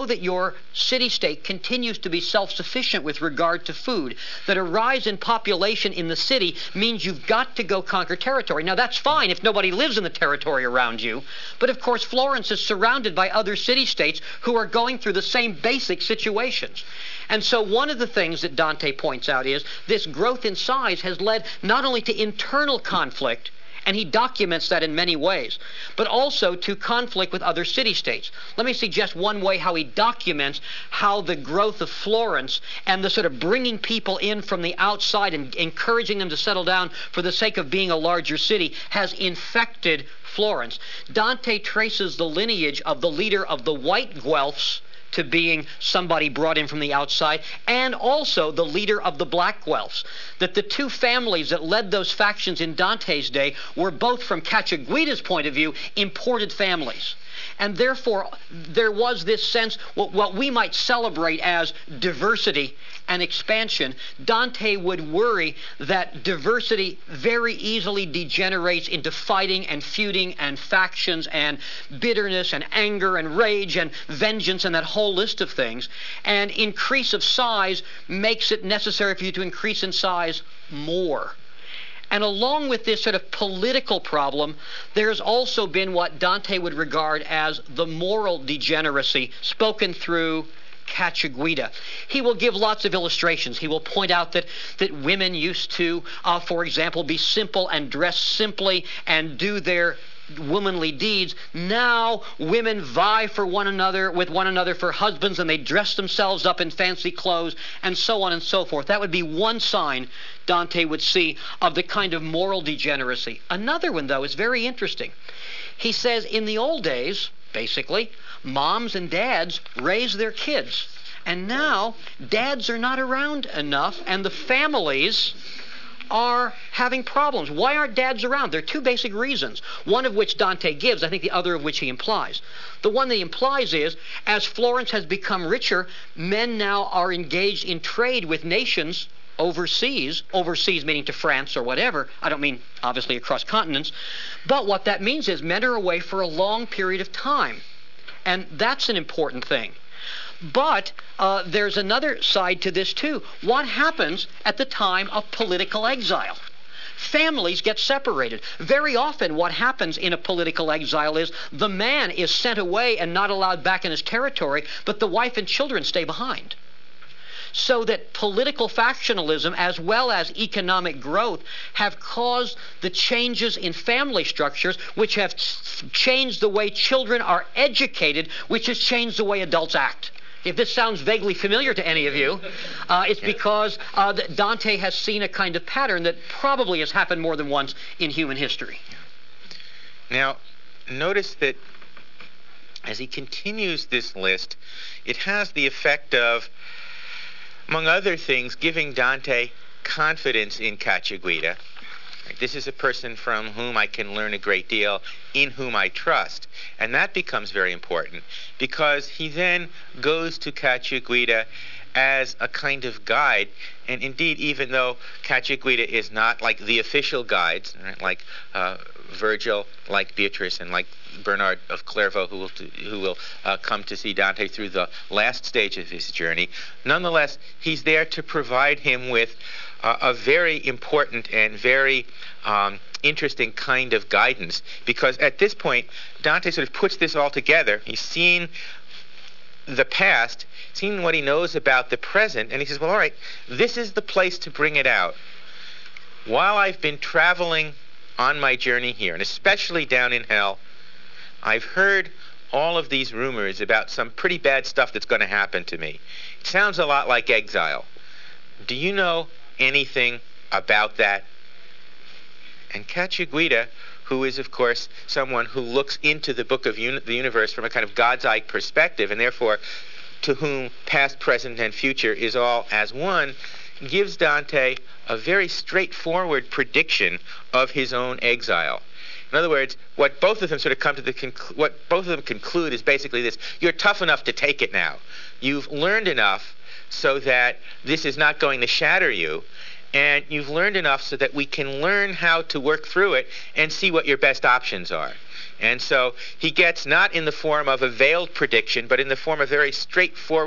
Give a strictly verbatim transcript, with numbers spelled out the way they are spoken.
that your city-state continues to be self-sufficient with regard to food, that a rise in population in the city means you've got to go conquer territory. Now, that's fine if nobody lives in the territory around you, but of course Florence is surrounded by other city-states who are going through the same basic situations. And so one of the things that Dante points out is this growth in size has led not only to internal conflict, and he documents that in many ways, but also to conflict with other city-states. Let me suggest one way how he documents how the growth of Florence and the sort of bringing people in from the outside and encouraging them to settle down for the sake of being a larger city has infected Florence. Dante traces the lineage of the leader of the white Guelphs to being somebody brought in from the outside, and also the leader of the black Guelphs. That the two families that led those factions in Dante's day were both, from Cacciaguida's point of view, imported families. And therefore, there was this sense, what, what we might celebrate as diversity and expansion. Dante would worry that diversity very easily degenerates into fighting and feuding and factions and bitterness and anger and rage and vengeance and that whole list of things. And increase of size makes it necessary for you to increase in size more. And along with this sort of political problem, there's also been what Dante would regard as the moral degeneracy spoken through Cacciaguida. He will give lots of illustrations. He will point out that, that women used to, uh, for example, be simple and dress simply and do their womanly deeds. Now women vie for one another with one another for husbands, and they dress themselves up in fancy clothes, and so on and so forth. That would be one sign Dante would see of the kind of moral degeneracy. Another one, though, is very interesting. He says in the old days, basically, moms and dads raise their kids, and now dads are not around enough, and the families are having problems. Why aren't dads around? There are two basic reasons, one of which Dante gives, I think the other of which he implies. The one that he implies is, as Florence has become richer, men now are engaged in trade with nations overseas, overseas meaning to France or whatever. I don't mean, obviously, across continents. But what that means is men are away for a long period of time. And that's an important thing. But uh, there's another side to this too. What happens at the time of political exile? Families get separated. Very often what happens in a political exile is the man is sent away and not allowed back in his territory, but the wife and children stay behind. So that political factionalism as well as economic growth have caused the changes in family structures, which have changed the way children are educated, which has changed the way adults act. If this sounds vaguely familiar to any of you, uh, it's because uh, Dante has seen a kind of pattern that probably has happened more than once in human history. Now, notice that as he continues this list, it has the effect of, among other things, giving Dante confidence in Cacciaguida. This is a person from whom I can learn a great deal, in whom I trust. And that becomes very important, because he then goes to Cacciaguida as a kind of guide. And indeed, even though Cacciaguida is not like the official guides, right, like uh, Virgil, like Beatrice, and like Bernard of Clairvaux, who will, to, who will uh, come to see Dante through the last stage of his journey, nonetheless, he's there to provide him with uh, a very important and very um, interesting kind of guidance, because at this point, Dante sort of puts this all together. He's seen the past, seen what he knows about the present, and he says, well, all right, this is the place to bring it out. While I've been traveling on my journey here, and especially down in hell, I've heard all of these rumors about some pretty bad stuff that's going to happen to me. It sounds a lot like exile. Do you know anything about that? And Cacciaguida, who is, of course, someone who looks into the book of uni the universe from a kind of God's eye perspective, and therefore to whom past, present, and future is all as one, gives Dante a very straightforward prediction of his own exile. In other words, what both of them sort of come to the conclu what both of them conclude is basically this: you're tough enough to take it now. You've learned enough so that this is not going to shatter you, and you've learned enough so that we can learn how to work through it and see what your best options are. And so he gets not in the form of a veiled prediction, but in the form of very straightforward